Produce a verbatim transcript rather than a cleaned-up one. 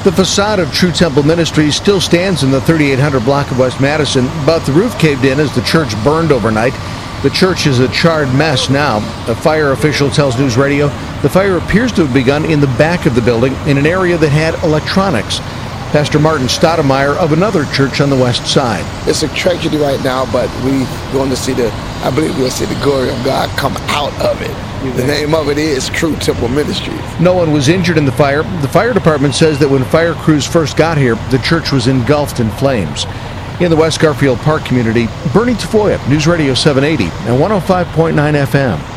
The facade of True Temple Ministries still stands in the thirty-eight hundred block of West Madison, but the roof caved in as the church burned overnight. The church is a charred mess now. A fire official tells News Radio the fire appears to have begun in the back of the building in an area that had electronics. Pastor Martin Stoudemire of another church on the west side. It's a tragedy right now, but we're going to see the, I believe we'll see the glory of God come out of it. The name of it is True Temple Ministries. No one was injured in the fire. The fire department says that when fire crews first got here, the church was engulfed in flames. In the West Garfield Park community, Bernie Tafoya, News Radio seven eighty and one oh five point nine F M.